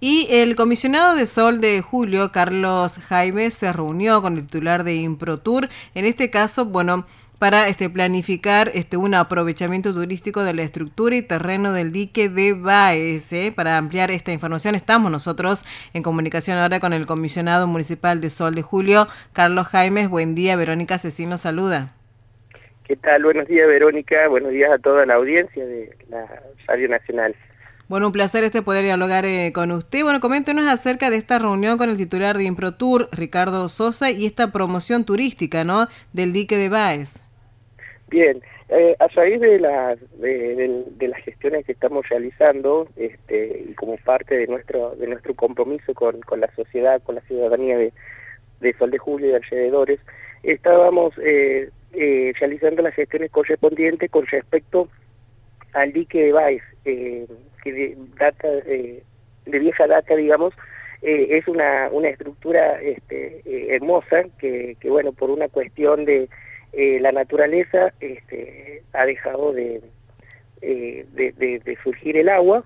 Y el comisionado de Sol de Julio, Carlos Jaime, se reunió con el titular de Improtur, en este caso, bueno, para planificar un aprovechamiento turístico de la estructura y terreno del dique de Baez. Para ampliar esta información estamos nosotros en comunicación ahora con el comisionado municipal de Sol de Julio, Carlos Jaimes. Buen día, Verónica Cecino saluda. ¿Qué tal? Buenos días, Verónica. Buenos días a toda la audiencia de la Radio Nacional. Bueno, un placer poder dialogar con usted. Bueno, coméntenos acerca de esta reunión con el titular de Improtur, Ricardo Sosa, y esta promoción turística, ¿no?, del dique de Baez. Bien, a raíz de las gestiones que estamos realizando, y como parte de nuestro compromiso con la sociedad, con la ciudadanía de Sol de Julio y alrededores, estábamos realizando las gestiones correspondientes con respecto al dique de Baez, que data de vieja data, digamos. Es una estructura hermosa que bueno, por una cuestión de la naturaleza ha dejado de surgir el agua,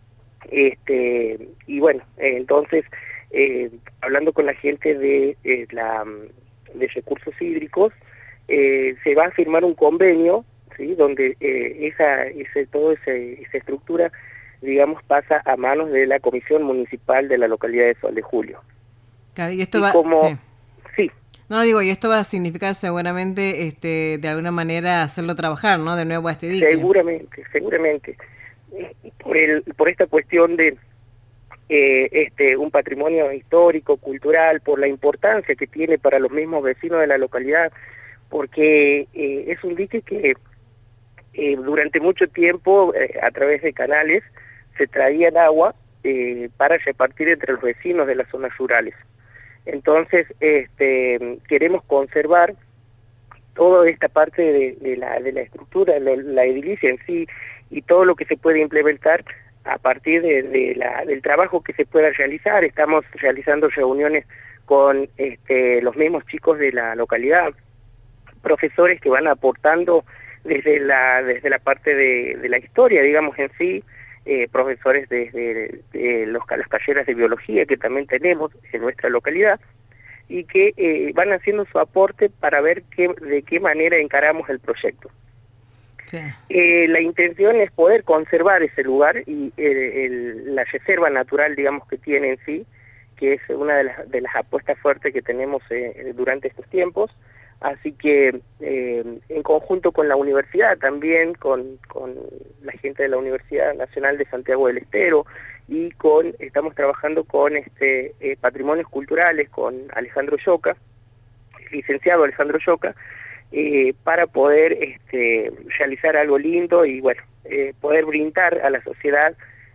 y bueno, entonces hablando con la gente de recursos hídricos, se va a firmar un convenio, ¿sí?, donde toda esa estructura, digamos, pasa a manos de la Comisión Municipal de la localidad de Sol de Julio. Claro, y esto Sí. No, digo, y esto va a significar seguramente, de alguna manera, hacerlo trabajar, ¿no?, de nuevo a este dique. Seguramente. Por esta cuestión de un patrimonio histórico, cultural, por la importancia que tiene para los mismos vecinos de la localidad, porque es un dique que durante mucho tiempo, a través de canales, se traía el agua para repartir entre los vecinos de las zonas rurales. Entonces, queremos conservar toda esta parte de la estructura, la edilicia en sí, y todo lo que se puede implementar a partir del trabajo que se pueda realizar. Estamos realizando reuniones con los mismos chicos de la localidad, profesores que van aportando desde la parte de la historia, digamos, en sí, profesores desde las talleres de biología que también tenemos en nuestra localidad, y que van haciendo su aporte para ver de qué manera encaramos el proyecto. Sí. La intención es poder conservar ese lugar y la reserva natural, digamos, que tiene en sí, que es una de las apuestas fuertes que tenemos durante estos tiempos. Así que en conjunto con la universidad, también con la gente de la Universidad Nacional de Santiago del Estero, y estamos trabajando con patrimonios culturales, con Alejandro Lloca, licenciado Alejandro Lloca, para poder realizar algo lindo y bueno, poder brindar a la sociedad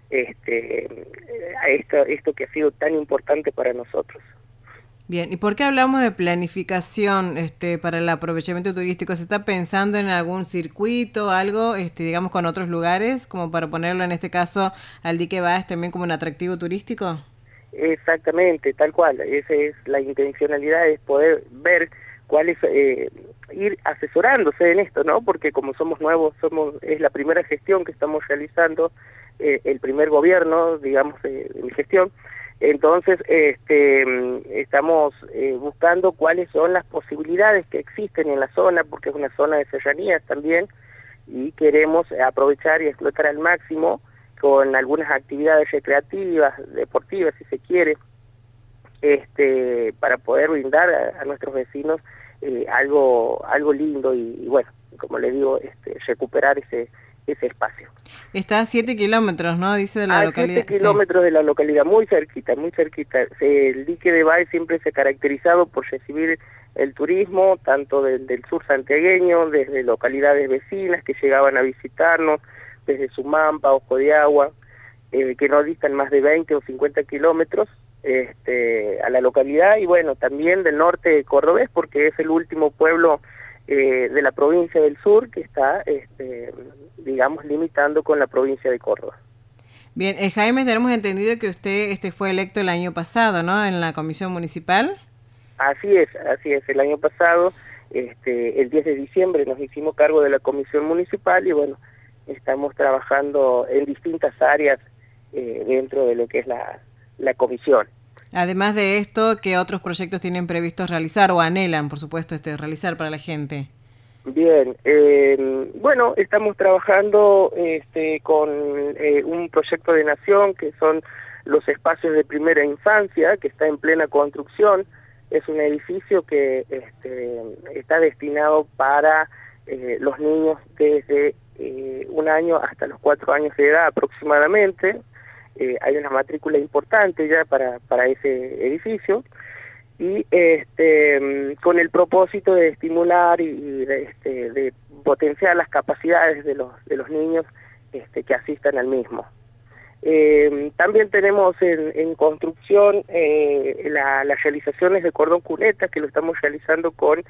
a esto que ha sido tan importante para nosotros. Bien, ¿y por qué hablamos de planificación para el aprovechamiento turístico? ¿Se está pensando en algún circuito, algo, digamos, con otros lugares, como para ponerlo en este caso al dique Baez también como un atractivo turístico? Exactamente, tal cual. Esa es la intencionalidad, es poder ver cuál es, ir asesorándose en esto, ¿no? Porque como somos nuevos, es la primera gestión que estamos realizando, el primer gobierno, digamos, de mi gestión. Entonces, estamos buscando cuáles son las posibilidades que existen en la zona, porque es una zona de serranías también, y queremos aprovechar y explotar al máximo con algunas actividades recreativas, deportivas, si se quiere, para poder brindar a nuestros vecinos algo lindo y bueno, como le digo, recuperar ese espacio. Está a 7 kilómetros, ¿no?, dice, de la localidad. 7 kilómetros de la localidad, muy cerquita, muy cerquita. El dique de Baez siempre se ha caracterizado por recibir el turismo, tanto del sur santiagueño, desde localidades vecinas que llegaban a visitarnos, desde Sumampa, Ojo de Agua, que no distan más de 20 o 50 kilómetros a la localidad, y bueno, también del norte cordobés, porque es el último pueblo de la provincia del sur que está, digamos, limitando con la provincia de Córdoba. Bien, Jaime, tenemos entendido que usted fue electo el año pasado, ¿no?, en la comisión municipal. Así es, el año pasado, el 10 de diciembre nos hicimos cargo de la comisión municipal y bueno, estamos trabajando en distintas áreas dentro de lo que es la la comisión. Además de esto, ¿qué otros proyectos tienen previstos realizar o anhelan, por supuesto, realizar para la gente? Bien, bueno, estamos trabajando con un proyecto de nación que son los espacios de primera infancia, que está en plena construcción. Es un edificio que está destinado para los niños desde 1 año hasta los 4 años de edad aproximadamente. Hay una matrícula importante ya para ese edificio. Y con el propósito de estimular y de potenciar las capacidades de los niños que asistan al mismo. También tenemos en construcción las realizaciones de cordón cuneta, que lo estamos realizando con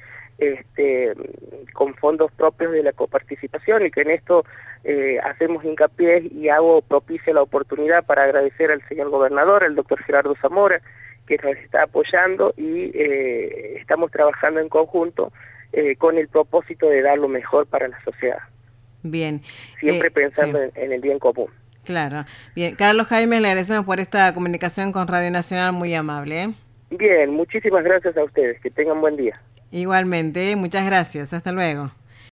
fondos propios de la coparticipación, y que en esto hacemos hincapié y hago propicia la oportunidad para agradecer al señor gobernador, al doctor Gerardo Zamora, que nos está apoyando, y estamos trabajando en conjunto con el propósito de dar lo mejor para la sociedad. Bien. Siempre pensando sí. en el bien común. Claro. Bien. Carlos Jaime, le agradecemos por esta comunicación con Radio Nacional, muy amable. Bien, muchísimas gracias a ustedes. Que tengan buen día. Igualmente, muchas gracias. Hasta luego.